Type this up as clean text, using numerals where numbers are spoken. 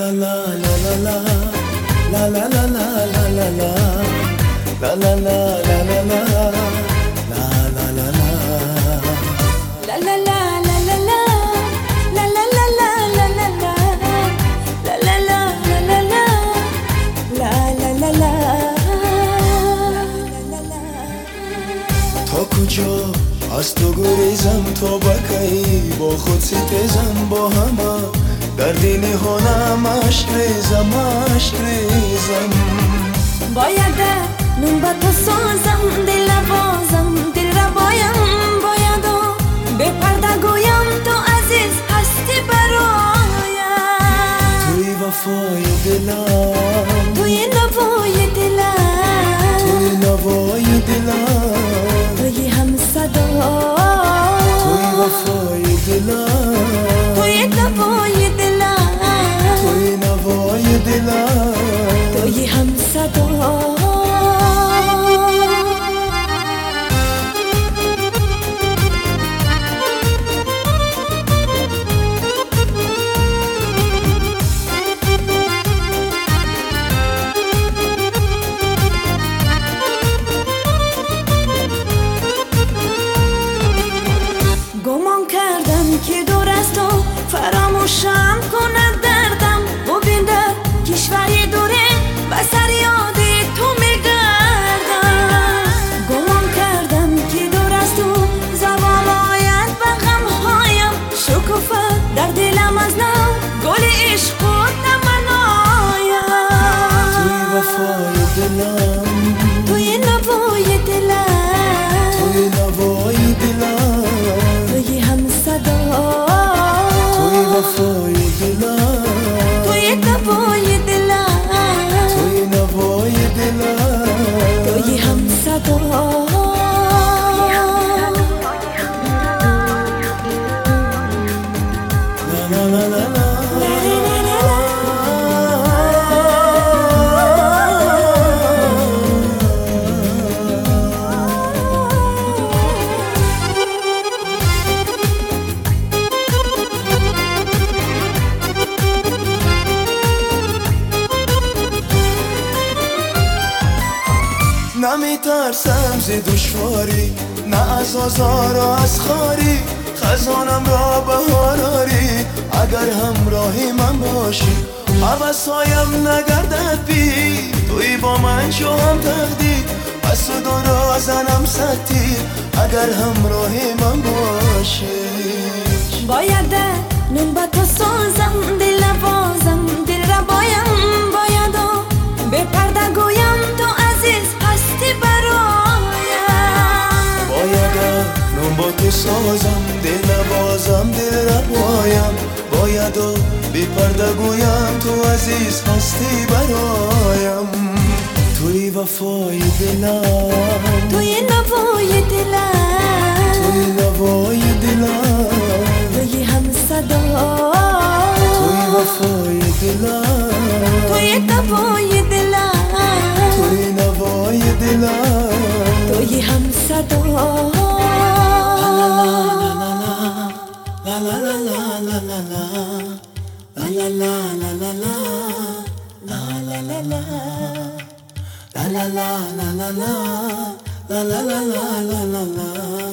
تا کجا از تو گریزم تا بکی با خود ستیزم با همه در دین هنم عشق ریزم باید نون با تو سازم دل بازم دل را باید به پرده گویم تو عزیز هستی برایم توی وفای دلم توی نوای دلم توی نوای دلم توی هم صدا توی وفای دلم توی نوای دلم توی نوای دلم توی هم صدا گمان کردم که دور از تو فراموشم کند دردم ببین در کشوری دوره و سر یاد تو میگردم گمان کردم که دور از تو زبان آید و غمهایم شکوفه در دلم از نو گل عشق و تمنایم توی وفای دلم توی نوای دلم توی نوای دلم توی هم صدا توی وفای دلم توی نوای دلم توی نوای دلم توی هم صدا لا لا لا لا نمیترسم ز دشواری نه از آزار و از خاری خزانم را بهار آری اگر همراهی من باشی هوسهایم نگردد بی توی با من شو هم تقدیر پس و دو زنم ستیر اگر همراهی من باشی باید نون با تو سازم دل بازم دل را باید به پرده گویم تو عزیز هستی برایم باید نون با تو سازم دل نبازم دل را باید بی پرده گویم تو عزیز هستی برایم توی وفای دلم توی نوای دلم توی نوای دلم توی هم صدا توی وفای دلم توی نوای دلم توی نوای دلم توی هم صدا لا لا لا لا لا لا لا لا لا لا لا لا لا